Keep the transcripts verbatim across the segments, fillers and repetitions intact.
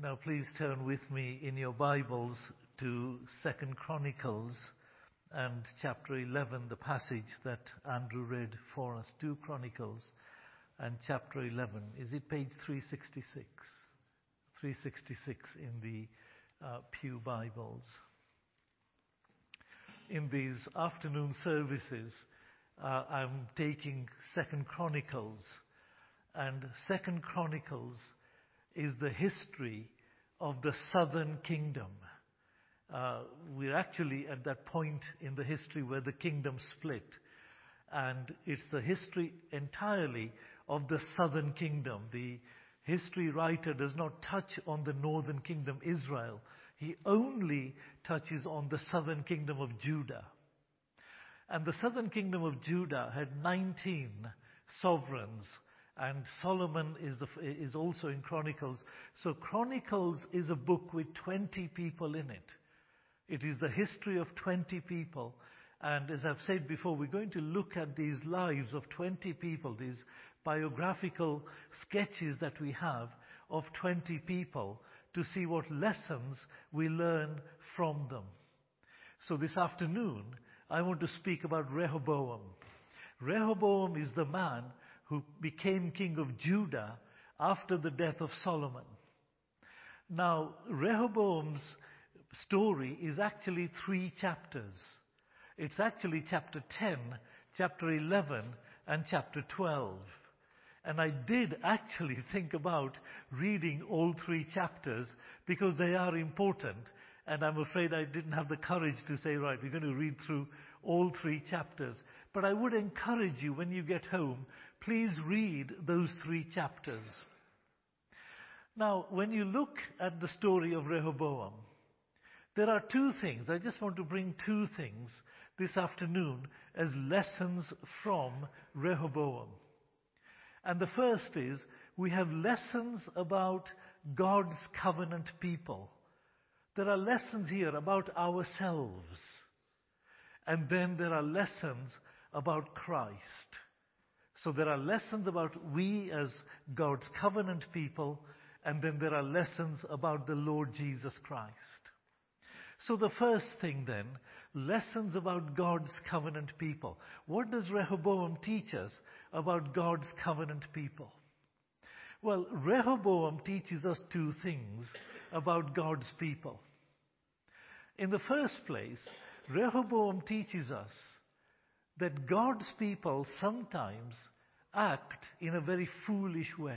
Now please turn with me in your Bibles to Second Chronicles and chapter eleven, the passage that Andrew read for us. Two Chronicles and chapter eleven. Is it page three sixty-six? three sixty-six in the uh, Pew Bibles. In these afternoon services, uh, I'm taking Second Chronicles, and Second Chronicles is the history of the southern kingdom. Uh, we're actually at that point in the history where the kingdom split, and it's the history entirely of the southern kingdom. The history writer does not touch on the northern kingdom, Israel. He only touches on the southern kingdom of Judah. And the southern kingdom of Judah had nineteen sovereigns, and Solomon is, the, is also in Chronicles. So Chronicles is a book with twenty people in it. It is the history of twenty people. And as I've said before, we're going to look at these lives of twenty people, these biographical sketches that we have of twenty people, to see what lessons we learn from them. So this afternoon, I want to speak about Rehoboam. Rehoboam is the man who became king of Judah after the death of Solomon. Now, Rehoboam's story is actually three chapters. It's actually chapter ten, chapter eleven, and chapter twelve. And I did actually think about reading all three chapters because they are important. And I'm afraid I didn't have the courage to say, right, we're going to read through all three chapters. But I would encourage you, when you get home, please read those three chapters. Now, when you look at the story of Rehoboam, there are two things. I just want to bring two things this afternoon as lessons from Rehoboam. And the first is, we have lessons about God's covenant people. There are lessons here about ourselves. And then there are lessons about Christ. So there are lessons about we as God's covenant people, and then there are lessons about the Lord Jesus Christ. So the first thing then, lessons about God's covenant people. What does Rehoboam teach us about God's covenant people? Well, Rehoboam teaches us two things about God's people. In the first place, Rehoboam teaches us that God's people sometimes act in a very foolish way.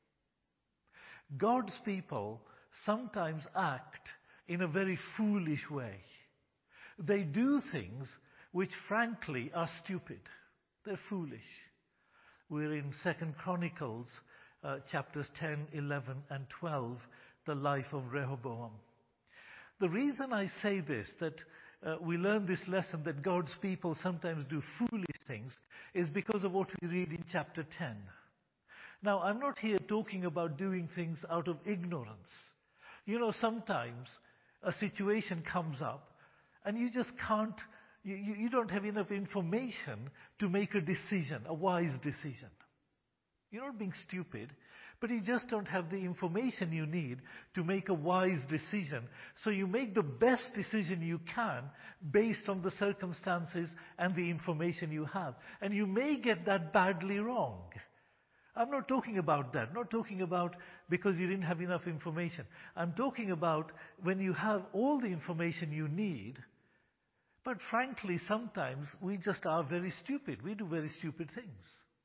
God's people sometimes act in a very foolish way. They do things which frankly are stupid. They're foolish. We're in Second Chronicles, uh, chapters ten, eleven, and twelve, the life of Rehoboam. The reason I say this, that uh, we learn this lesson that God's people sometimes do foolish things, is because of what we read in chapter ten. Now, I'm not here talking about doing things out of ignorance. You know, sometimes a situation comes up and you just can't, you, you, you don't have enough information to make a decision, a wise decision. You're not being stupid, but you just don't have the information you need to make a wise decision. So you make the best decision you can based on the circumstances and the information you have. And you may get that badly wrong. I'm not talking about that. I'm not talking about because you didn't have enough information. I'm talking about when you have all the information you need, but frankly, sometimes we just are very stupid. We do very stupid things.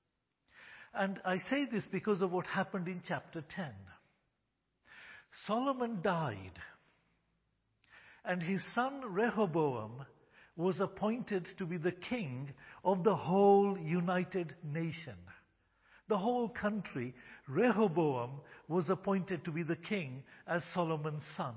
And I say this because of what happened in chapter ten. Solomon died, and his son Rehoboam was appointed to be the king of the whole united nation. The whole country, Rehoboam was appointed to be the king as Solomon's son.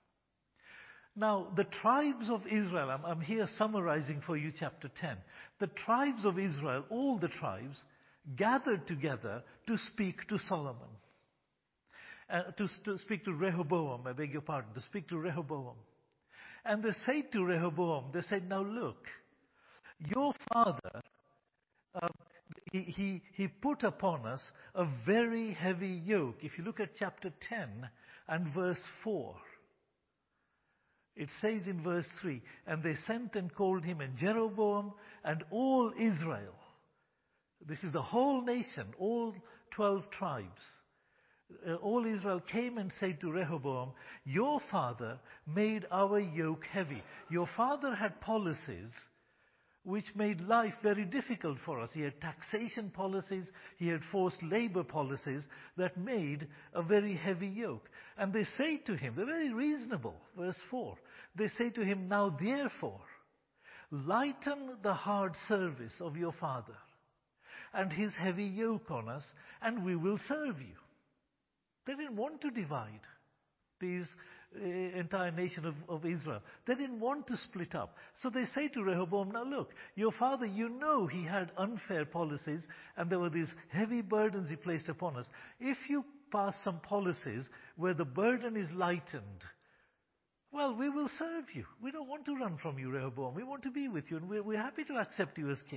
Now, the tribes of Israel, I'm, I'm here summarizing for you chapter ten. The tribes of Israel, all the tribes, gathered together to speak to Solomon. Uh, to, to speak to Rehoboam, I beg your pardon, to speak to Rehoboam. And they said to Rehoboam, they said, now look, your father, uh, he, he, he put upon us a very heavy yoke. If you look at chapter ten, and verse four. It says in verse three, and they sent and called him, and Jeroboam and all Israel. This is the whole nation, all twelve tribes. Uh, all Israel came and said to Rehoboam, your father made our yoke heavy. Your father had policies which made life very difficult for us. He had taxation policies, he had forced labor policies that made a very heavy yoke. And they say to him, they're very reasonable, verse four. They say to him, now therefore, lighten the hard service of your father and his heavy yoke on us, and we will serve you. They didn't want to divide these uh, entire nation of, of Israel. They didn't want to split up. So they say to Rehoboam, now look, your father, you know he had unfair policies and there were these heavy burdens he placed upon us. If you pass some policies where the burden is lightened, well, we will serve you. We don't want to run from you, Rehoboam. We want to be with you, and we're, we're happy to accept you as king.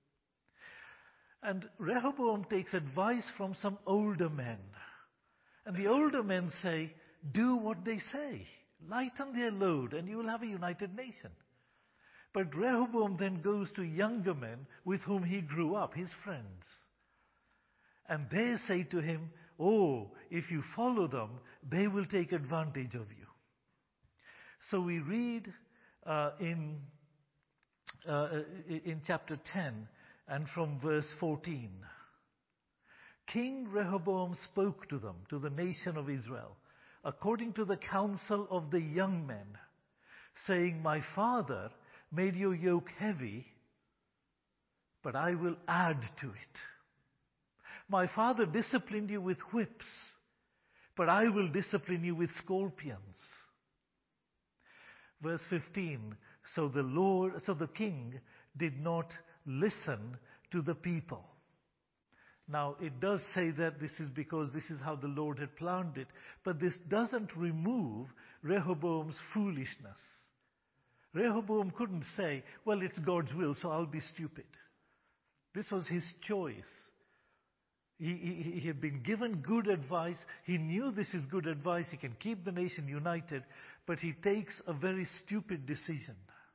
And Rehoboam takes advice from some older men. And the older men say, do what they say. Lighten their load and you will have a united nation. But Rehoboam then goes to younger men with whom he grew up, his friends. And they say to him, oh, if you follow them, they will take advantage of you. So we read uh, in, uh, in chapter ten and from verse fourteen. King Rehoboam spoke to them, to the nation of Israel, according to the counsel of the young men, saying, my father made your yoke heavy, but I will add to it. My father disciplined you with whips, but I will discipline you with scorpions. Verse fifteen, so the Lord, so the king did not listen to the people. Now, it does say that this is because this is how the Lord had planned it, but this doesn't remove Rehoboam's foolishness. Rehoboam couldn't say, well, it's God's will, so I'll be stupid. This was his choice. He, he, he had been given good advice. He knew this is good advice. He can keep the nation united, but he takes a very stupid decision.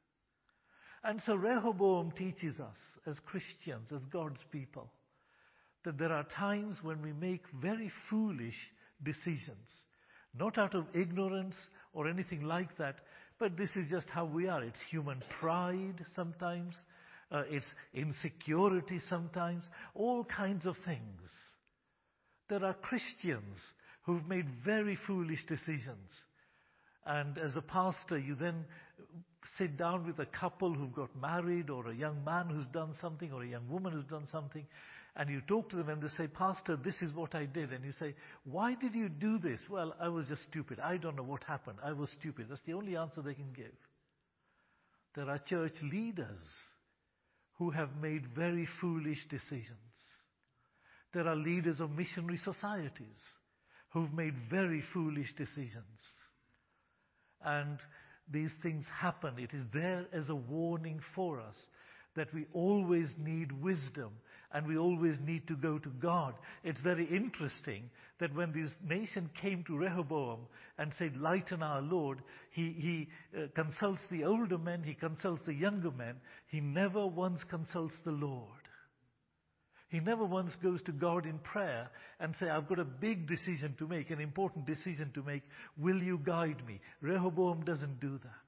And so Rehoboam teaches us as Christians, as God's people, that there are times when we make very foolish decisions, not out of ignorance or anything like that, but this is just how we are. It's human pride sometimes, uh, it's insecurity sometimes, all kinds of things. There are Christians who've made very foolish decisions. And as a pastor, you then sit down with a couple who've got married, or a young man who's done something, or a young woman who's done something, and you talk to them and they say, Pastor, this is what I did. And you say, why did you do this? Well, I was just stupid. I don't know what happened. I was stupid. That's the only answer they can give. There are church leaders who have made very foolish decisions. There are leaders of missionary societies who've made very foolish decisions. And these things happen. It is there as a warning for us that we always need wisdom and we always need to go to God. It's very interesting that when this nation came to Rehoboam and said, lighten our Lord, he, he uh, consults the older men, he consults the younger men. He never once consults the Lord. He never once goes to God in prayer and say, I've got a big decision to make, an important decision to make. Will you guide me? Rehoboam doesn't do that.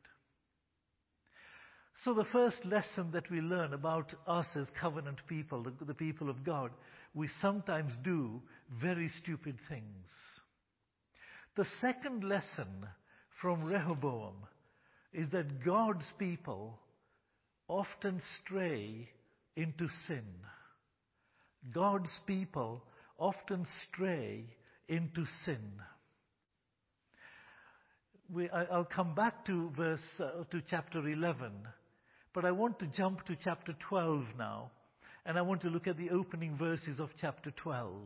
So the first lesson that we learn about us as covenant people, the, the people of God, we sometimes do very stupid things. The second lesson from Rehoboam is that God's people often stray into sin. God's people often stray into sin. We, I, I'll come back to verse uh, to chapter eleven, but I want to jump to chapter twelve now, and I want to look at the opening verses of chapter twelve.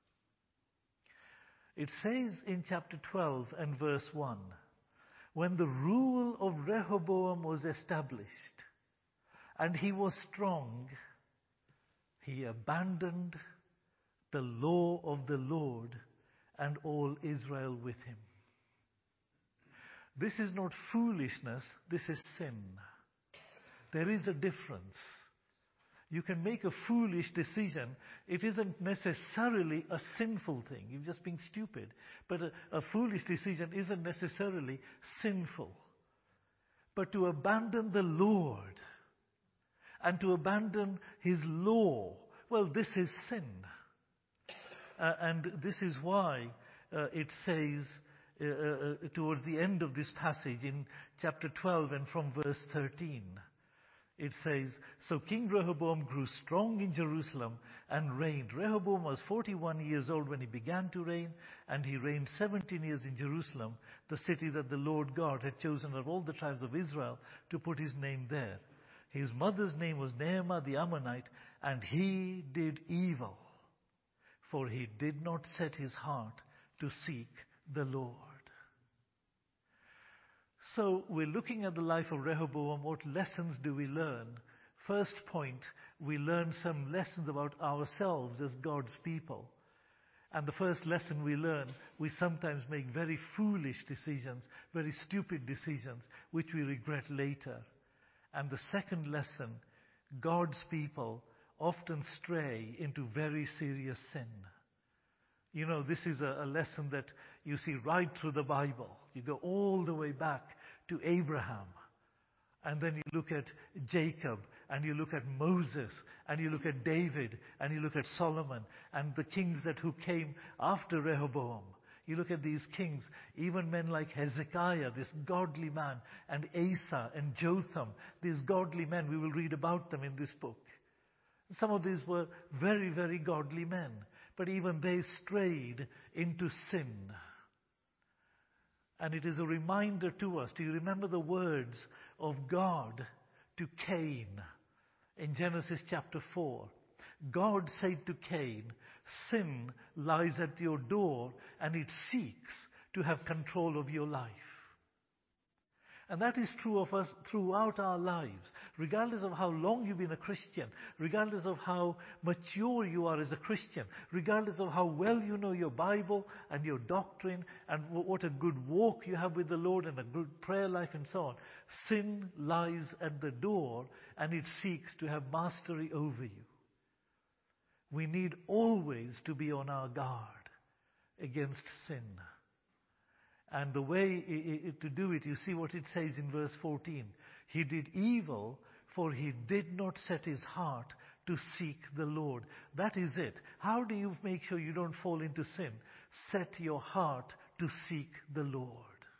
It says in chapter twelve and verse one, when the rule of Rehoboam was established, and he was strong, he abandoned the law of the Lord and all Israel with him. This is not foolishness, this is sin. There is a difference. You can make a foolish decision. It isn't necessarily a sinful thing. You're just being stupid. But a, a foolish decision isn't necessarily sinful. But to abandon the Lord and to abandon His law, well, this is sin. Uh, and this is why uh, it says uh, uh, towards the end of this passage in chapter twelve and from verse thirteen, it says, "So King Rehoboam grew strong in Jerusalem and reigned." Rehoboam was forty-one years old when he began to reign, and he reigned seventeen years in Jerusalem, the city that the Lord God had chosen of all the tribes of Israel to put His name there. His mother's name was Naamah the Ammonite, and he did evil, for he did not set his heart to seek the Lord. So we're looking at the life of Rehoboam. What lessons do we learn? First point, we learn some lessons about ourselves as God's people. And the first lesson we learn, we sometimes make very foolish decisions, very stupid decisions, which we regret later. And the second lesson, God's people often stray into very serious sin. You know, this is a, a lesson that you see right through the Bible. You go all the way back to Abraham. And then you look at Jacob, and you look at Moses, and you look at David, and you look at Solomon, and the kings that who came after Rehoboam. You look at these kings, even men like Hezekiah, this godly man, and Asa and Jotham, these godly men. We will read about them in this book. Some of these were very, very godly men, but even they strayed into sin. And it is a reminder to us. Do you remember the words of God to Cain in Genesis chapter four? God said to Cain, "Sin lies at your door and it seeks to have control of your life." And that is true of us throughout our lives. Regardless of how long you've been a Christian, regardless of how mature you are as a Christian, regardless of how well you know your Bible and your doctrine and what a good walk you have with the Lord and a good prayer life and so on, sin lies at the door and it seeks to have mastery over you. We need always to be on our guard against sin. And the way I- I- to do it, you see what it says in verse fourteen. He did evil, for he did not set his heart to seek the Lord. That is it. How do you make sure you don't fall into sin? Set your heart to seek the Lord.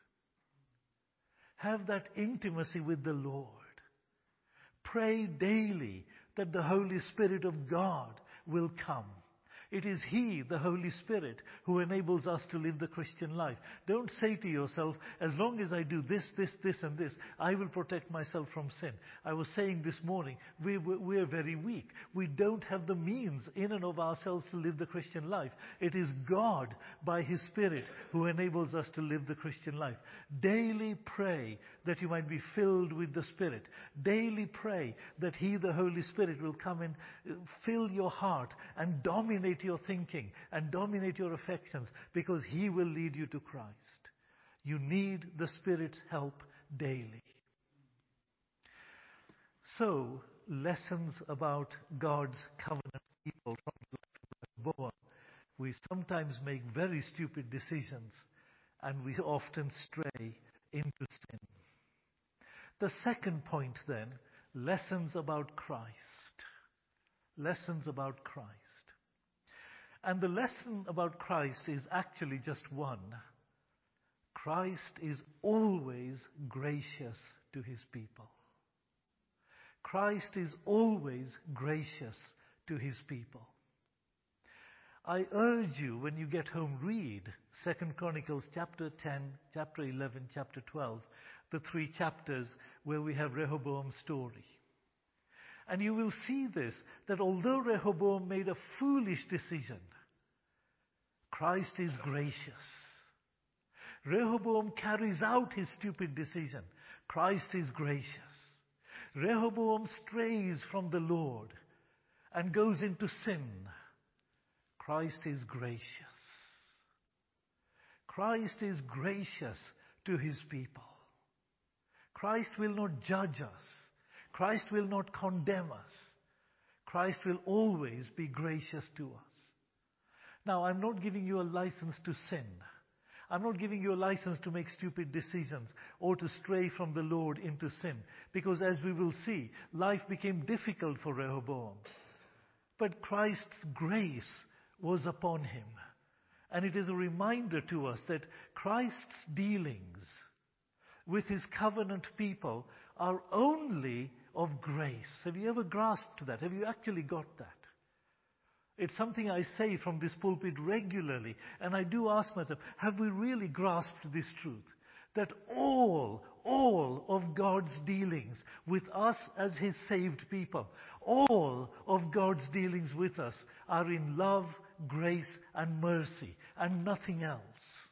Have that intimacy with the Lord. Pray daily that the Holy Spirit of God will come. It is He, the Holy Spirit, who enables us to live the Christian life. Don't say to yourself, as long as I do this, this, this, and this, I will protect myself from sin. I was saying this morning, we, we are very weak. We don't have the means in and of ourselves to live the Christian life. It is God, by His Spirit, who enables us to live the Christian life. Daily pray that you might be filled with the Spirit. Daily pray that He, the Holy Spirit, will come and fill your heart and dominate your thinking and dominate your affections, because He will lead you to Christ. You need the Spirit's help daily. So, lessons about God's covenant people from the life of Rehoboam. We sometimes make very stupid decisions and we often stray into sin. The second point then, lessons about Christ. Lessons about Christ. And the lesson about Christ is actually just one. Christ is always gracious to His people. Christ is always gracious to His people. I urge you, when you get home, read Second Chronicles chapter ten, chapter eleven, chapter twelve, the three chapters where we have Rehoboam's story. And you will see this, that although Rehoboam made a foolish decision, Christ is gracious. Rehoboam carries out his stupid decision. Christ is gracious. Rehoboam strays from the Lord and goes into sin. Christ is gracious. Christ is gracious to his people. Christ will not judge us. Christ will not condemn us. Christ will always be gracious to us. Now, I'm not giving you a license to sin. I'm not giving you a license to make stupid decisions or to stray from the Lord into sin. Because as we will see, life became difficult for Rehoboam. But Christ's grace was upon him. And it is a reminder to us that Christ's dealings with his covenant people are only of grace. Have you ever grasped that? Have you actually got that? It's something I say from this pulpit regularly, and I do ask myself, have we really grasped this truth? That all, all of God's dealings with us as his saved people, all of God's dealings with us are in love, grace, and mercy, and nothing else.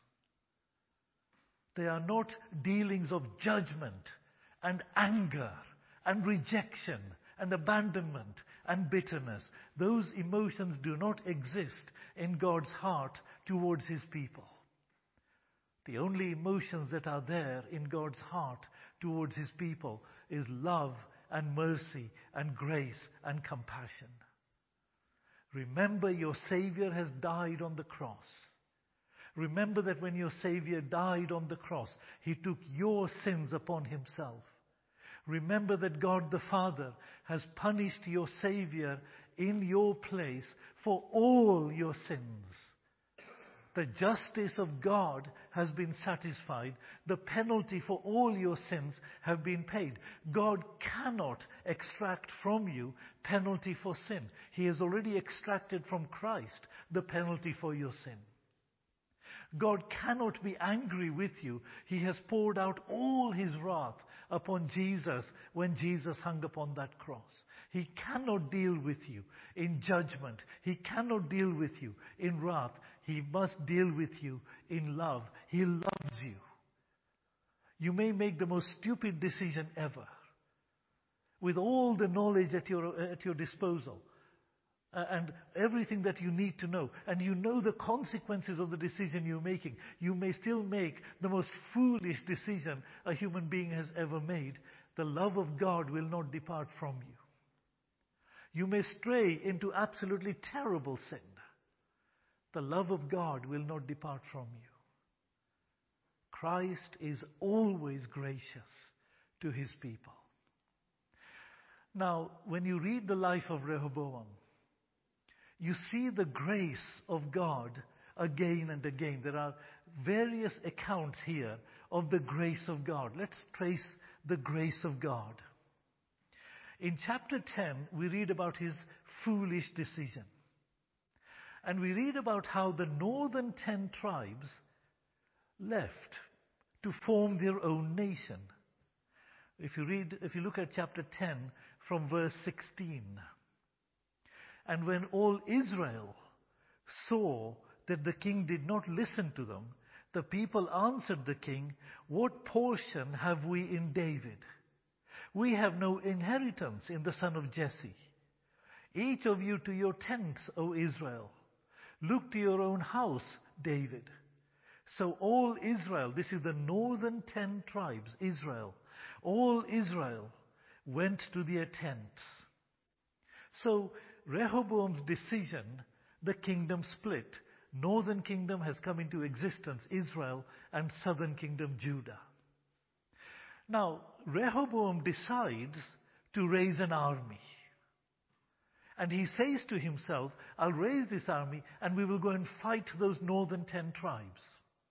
They are not dealings of judgment and anger and rejection and abandonment and bitterness. Those emotions do not exist in God's heart towards his people. The only emotions that are there in God's heart towards his people is love and mercy and grace and compassion. Remember, your Savior has died on the cross. Remember that when your Savior died on the cross, he took your sins upon himself. Remember that God the Father has punished your Savior in your place for all your sins. The justice of God has been satisfied. The penalty for all your sins have been paid. God cannot extract from you penalty for sin. He has already extracted from Christ the penalty for your sin. God cannot be angry with you. He has poured out all his wrath upon Jesus when Jesus hung upon that cross. He cannot deal with you in judgment. He cannot deal with you in wrath. He must deal with you in love. He loves you. You may make the most stupid decision ever, with all the knowledge at your, at your disposal, uh, and everything that you need to know, and you know the consequences of the decision you're making. You may still make the most foolish decision a human being has ever made. The love of God will not depart from you. You may stray into absolutely terrible sin. The love of God will not depart from you. Christ is always gracious to his people. Now, when you read the life of Rehoboam, you see the grace of God again and again. There are various accounts here of the grace of God. Let's trace the grace of God. In chapter ten, we read about his foolish decision. And we read about how the northern ten tribes left to form their own nation. If you read, if you look at chapter ten from verse sixteen. And when all Israel saw that the king did not listen to them, the people answered the king, "What portion have we in David? We have no inheritance in the son of Jesse. Each of you to your tents, O Israel. Look to your own house, David." So all Israel, this is the northern ten tribes, Israel, all Israel went to their tents. So Rehoboam's decision, the kingdom split. Northern kingdom has come into existence, Israel, and southern kingdom, Judah. Now, Rehoboam decides to raise an army. And he says to himself, I'll raise this army and we will go and fight those northern ten tribes.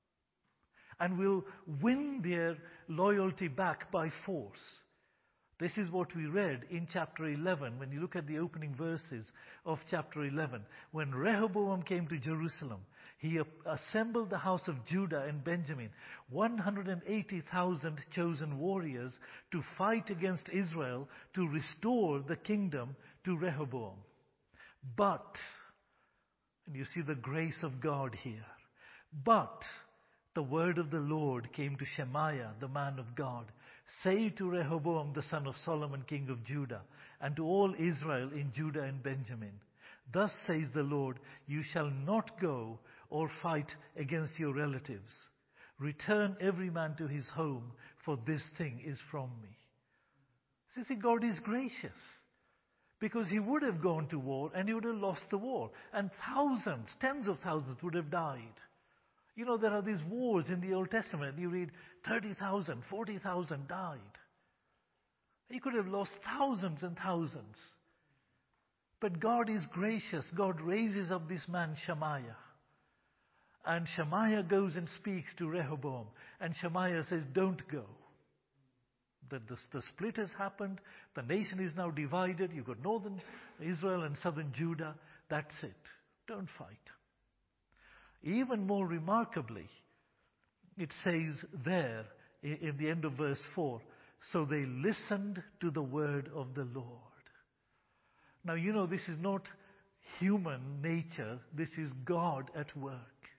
And we'll win their loyalty back by force. This is what we read in chapter eleven, when you look at the opening verses of chapter eleven. When Rehoboam came to Jerusalem, he assembled the house of Judah and Benjamin, one hundred eighty thousand chosen warriors, to fight against Israel, to restore the kingdom to Rehoboam. But, and you see the grace of God here, but the word of the Lord came to Shemaiah, the man of God. Say to Rehoboam, the son of Solomon, king of Judah, and to all Israel in Judah and Benjamin, thus says the Lord, you shall not go or fight against your relatives. Return every man to his home, for this thing is from me. So you see, God is gracious. Because he would have gone to war and he would have lost the war. And thousands, tens of thousands would have died. You know, there are these wars in the Old Testament. You read thirty thousand, forty thousand died. He could have lost thousands and thousands. But God is gracious. God raises up this man Shemaiah. And Shemaiah goes and speaks to Rehoboam. And Shemaiah says, don't go. The, the, the split has happened. The nation is now divided. You've got northern Israel and southern Judah. That's it. Don't fight. Even more remarkably, it says there in, in the end of verse four, so they listened to the word of the Lord. Now, you know, this is not human nature. This is God at work.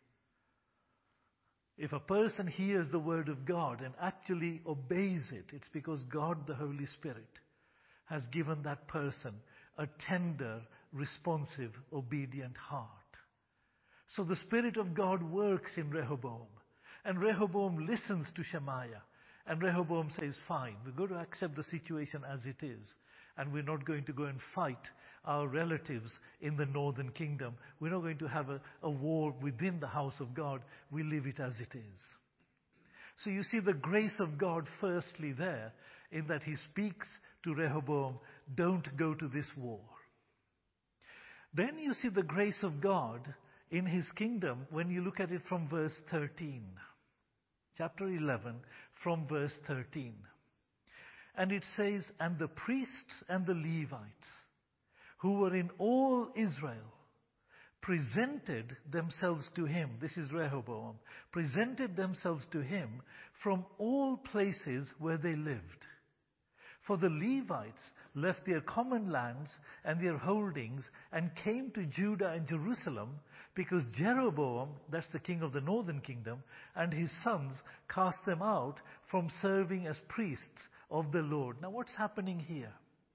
If a person hears the word of God and actually obeys it, it's because God, the Holy Spirit, has given that person a tender, responsive, obedient heart. So the Spirit of God works in Rehoboam. And Rehoboam listens to Shemaiah. And Rehoboam says, fine, we're going to accept the situation as it is. And we're not going to go and fight our relatives in the northern kingdom. We're not going to have a, a war within the house of God. We leave it as it is. So you see the grace of God firstly there, in that he speaks to Rehoboam, don't go to this war. Then you see the grace of God in his kingdom when you look at it from verse thirteen. Chapter eleven, from verse thirteen. And it says, and the priests and the Levites, who were in all Israel, presented themselves to him, this is Rehoboam, presented themselves to him from all places where they lived. For the Levites left their common lands and their holdings and came to Judah and Jerusalem, because Jeroboam, that's the king of the northern kingdom, and his sons cast them out from serving as priests of the Lord. Now what's happening here?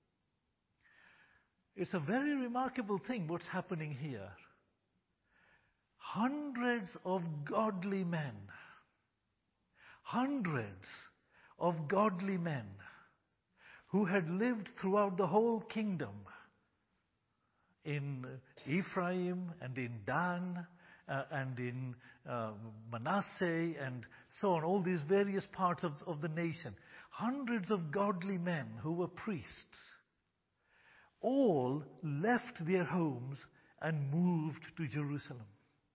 It's a very remarkable thing what's happening here. Hundreds of godly men, hundreds of godly men who had lived throughout the whole kingdom, in Ephraim and in Dan uh, and in uh, Manasseh and so on, all these various parts of, of the nation. Hundreds of godly men who were priests all left their homes and moved to Jerusalem.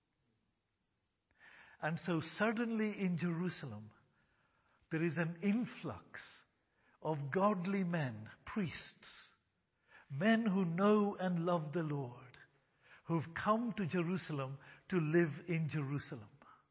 And so suddenly in Jerusalem, there is an influx of godly men, priests, men who know and love the Lord, who've come to Jerusalem to live in Jerusalem.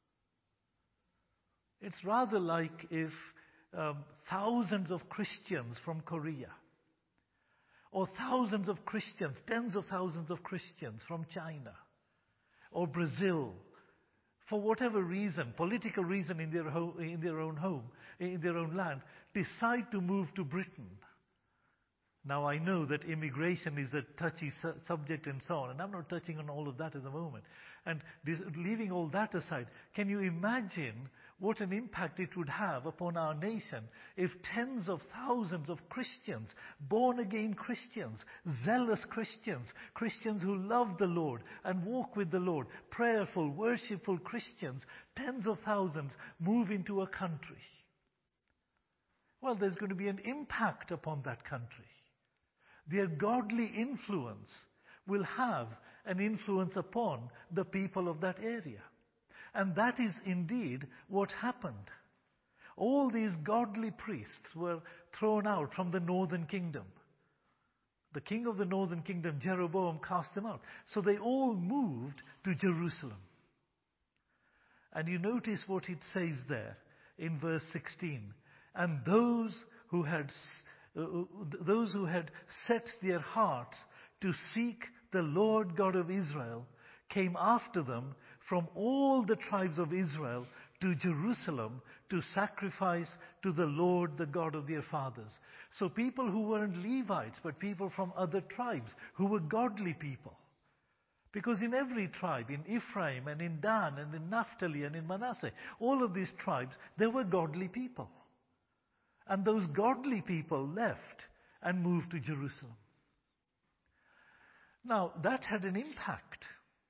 It's rather like if um, thousands of Christians from Korea, or thousands of Christians, tens of thousands of Christians from China, or Brazil, for whatever reason, political reason in their, ho- in their own home, in their own land, decide to move to Britain. Now I know that immigration is a touchy su- subject and so on, and I'm not touching on all of that at the moment. And this, leaving all that aside, can you imagine what an impact it would have upon our nation if tens of thousands of Christians, born-again Christians, zealous Christians, Christians who love the Lord and walk with the Lord, prayerful, worshipful Christians, tens of thousands move into a country? Well, there's going to be an impact upon that country. Their godly influence will have an influence upon the people of that area. And that is indeed what happened. All these godly priests were thrown out from the northern kingdom. The king of the northern kingdom, Jeroboam, cast them out. So they all moved to Jerusalem. And you notice what it says there in verse sixteen. And those who had uh, those who had set their hearts to seek the Lord God of Israel came after them from all the tribes of Israel to Jerusalem to sacrifice to the Lord, the God of their fathers. So people who weren't Levites, but people from other tribes who were godly people. Because in every tribe, in Ephraim and in Dan and in Naphtali and in Manasseh, all of these tribes, there were godly people. And those godly people left and moved to Jerusalem. Now, that had an impact.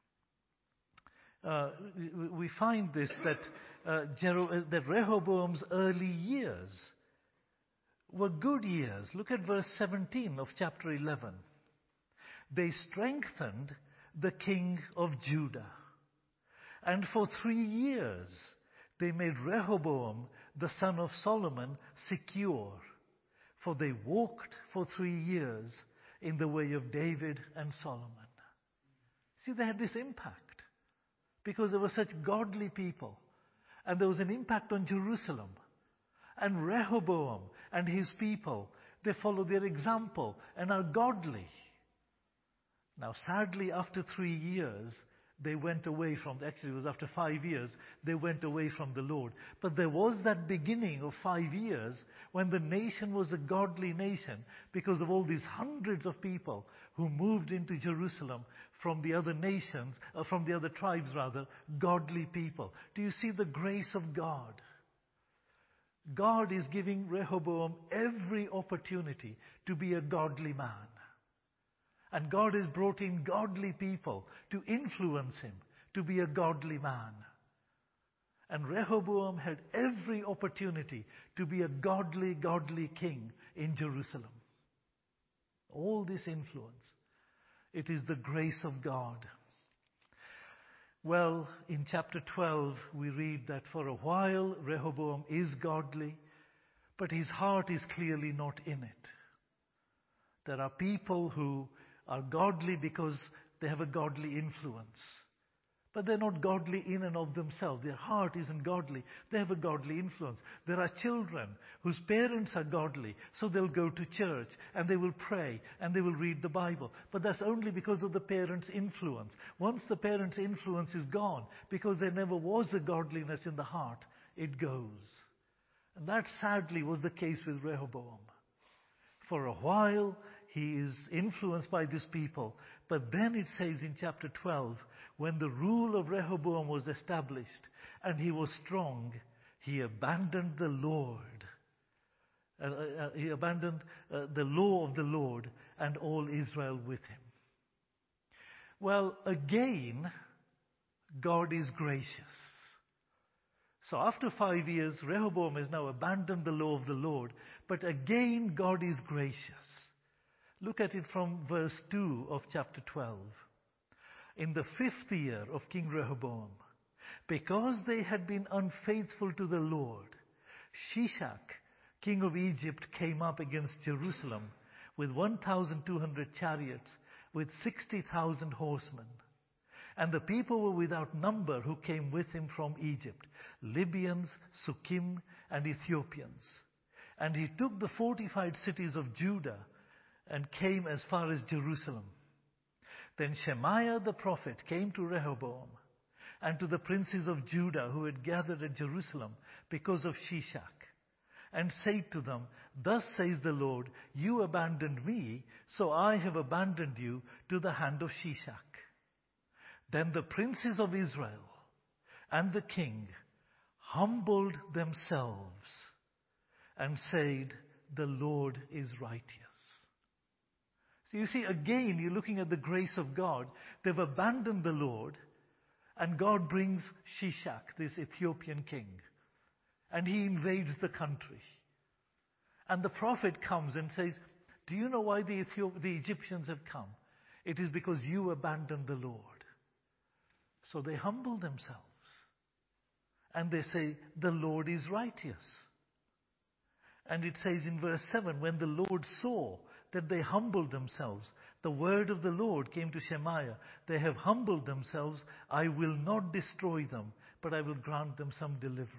Uh, we find this, that, uh, Jer- that Rehoboam's early years were good years. Look at verse seventeen of chapter eleven. They strengthened the king of Judah. And for three years they made Rehoboam, the son of Solomon, secure. For they walked for three years in the way of David and Solomon. See, they had this impact. Because they were such godly people. And there was an impact on Jerusalem. And Rehoboam and his people, they follow their example and are godly. Now, sadly, after three years, they went away from, actually it was after five years, they went away from the Lord. But there was that beginning of five years when the nation was a godly nation because of all these hundreds of people who moved into Jerusalem from the other nations, uh, from the other tribes rather, godly people. Do you see the grace of God? God is giving Rehoboam every opportunity to be a godly man. And God has brought in godly people to influence him to be a godly man. And Rehoboam had every opportunity to be a godly, godly king in Jerusalem. All this influence. It is the grace of God. Well, in chapter twelve, we read that for a while Rehoboam is godly, but his heart is clearly not in it. There are people who are godly because they have a godly influence. But they're not godly in and of themselves. Their heart isn't godly. They have a godly influence. There are children whose parents are godly, so they'll go to church and they will pray and they will read the Bible. But that's only because of the parents' influence. Once the parents' influence is gone, because there never was a godliness in the heart, it goes. And that sadly was the case with Rehoboam. For a while, he is influenced by these people. But then it says in chapter twelve, when the rule of Rehoboam was established and he was strong, he abandoned the Lord. Uh, uh, he abandoned uh, the law of the Lord and all Israel with him. Well, again, God is gracious. So after five years, Rehoboam has now abandoned the law of the Lord. But again, God is gracious. Look at it from verse two of chapter twelve. In the fifth year of King Rehoboam, because they had been unfaithful to the Lord, Shishak, king of Egypt, came up against Jerusalem with one thousand two hundred chariots, with sixty thousand horsemen. And the people were without number who came with him from Egypt, Libyans, Sukkim, and Ethiopians. And he took the fortified cities of Judah and came as far as Jerusalem. Then Shemaiah the prophet came to Rehoboam and to the princes of Judah who had gathered at Jerusalem because of Shishak, and said to them, Thus says the Lord, you abandoned me, so I have abandoned you to the hand of Shishak. Then the princes of Israel and the king humbled themselves and said, The Lord is righteous. So you see, again, you're looking at the grace of God. They've abandoned the Lord, and God brings Shishak, this Ethiopian king, and he invades the country. And the prophet comes and says, do you know why the, Ethiop- the Egyptians have come? It is because you abandoned the Lord. So they humble themselves. And they say, the Lord is righteous. And it says in verse seven, when the Lord saw that they humbled themselves, the word of the Lord came to Shemaiah. They have humbled themselves. I will not destroy them, but I will grant them some deliverance.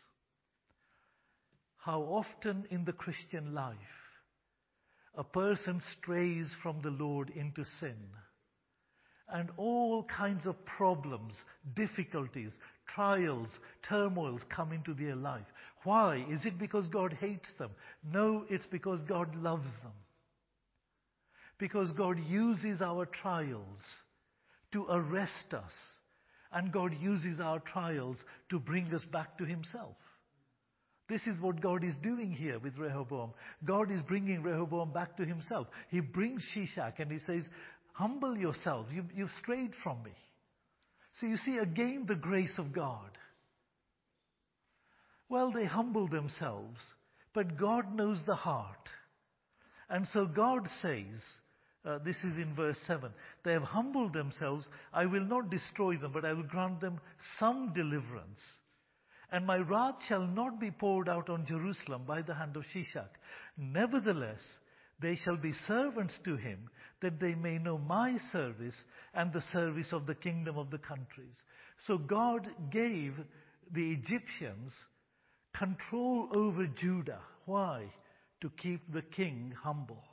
How often in the Christian life a person strays from the Lord into sin, and all kinds of problems, difficulties, trials, turmoils come into their life. Why? Is it because God hates them? No, it's because God loves them. Because God uses our trials to arrest us. And God uses our trials to bring us back to himself. This is what God is doing here with Rehoboam. God is bringing Rehoboam back to himself. He brings Shishak and he says, humble yourselves. You've, you've strayed from me. So you see again the grace of God. Well, they humble themselves, but God knows the heart. And so God says, uh, this is in verse seven, they have humbled themselves. I will not destroy them, but I will grant them some deliverance. And my wrath shall not be poured out on Jerusalem by the hand of Shishak. Nevertheless, they shall be servants to him, that they may know my service and the service of the kingdom of the countries. So God gave the Egyptians control over Judah. Why? To keep the king humble.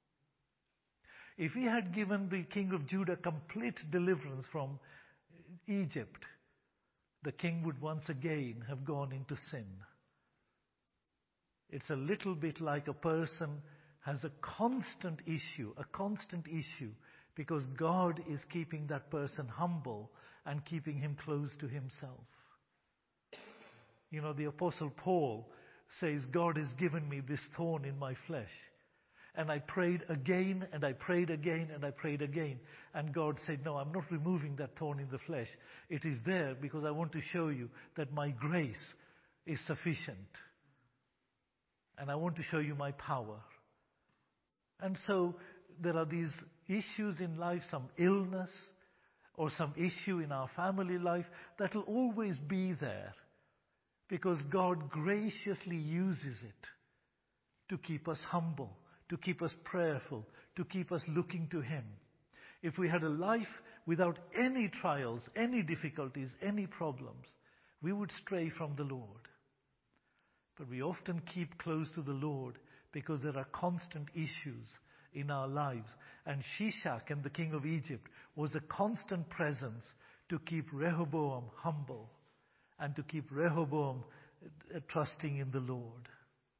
If he had given the king of Judah complete deliverance from Egypt, the king would once again have gone into sin. It's a little bit like a person has a constant issue, a constant issue, because God is keeping that person humble and keeping him close to himself. You know, the Apostle Paul says, God has given me this thorn in my flesh. And I prayed again, and I prayed again, and I prayed again. And God said, no, I'm not removing that thorn in the flesh. It is there because I want to show you that my grace is sufficient. And I want to show you my power. And so there are these issues in life, some illness or some issue in our family life that will always be there because God graciously uses it to keep us humble, to keep us prayerful, to keep us looking to him. If we had a life without any trials, any difficulties, any problems, we would stray from the Lord. But we often keep close to the Lord because there are constant issues in our lives. And Shishak and the king of Egypt was a constant presence to keep Rehoboam humble and to keep Rehoboam uh, trusting in the Lord.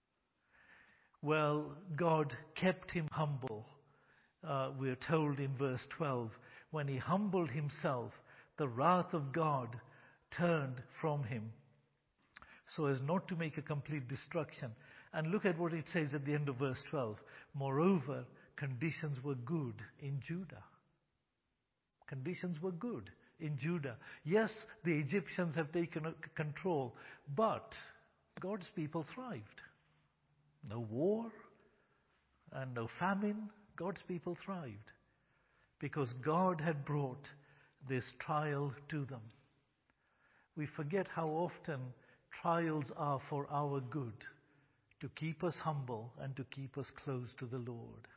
Well, God kept him humble. Uh, we are told in verse twelve, when he humbled himself, the wrath of God turned from him so as not to make a complete destruction. And look at what it says at the end of verse twelve. Moreover, conditions were good in Judah. Conditions were good in Judah. Yes, the Egyptians have taken control, but God's people thrived. No war and no famine. God's people thrived because God had brought this trial to them. We forget how often trials are for our good, to keep us humble and to keep us close to the Lord.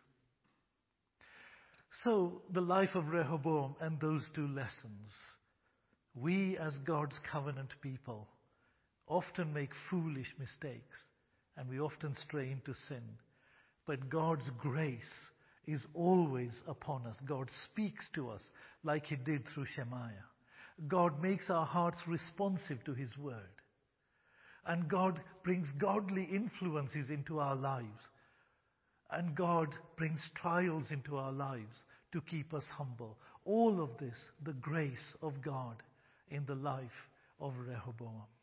So, the life of Rehoboam and those two lessons. We as God's covenant people often make foolish mistakes and we often stray into sin. But God's grace is always upon us. God speaks to us like he did through Shemaiah. God makes our hearts responsive to his word. And God brings godly influences into our lives. And God brings trials into our lives to keep us humble. All of this, the grace of God in the life of Rehoboam.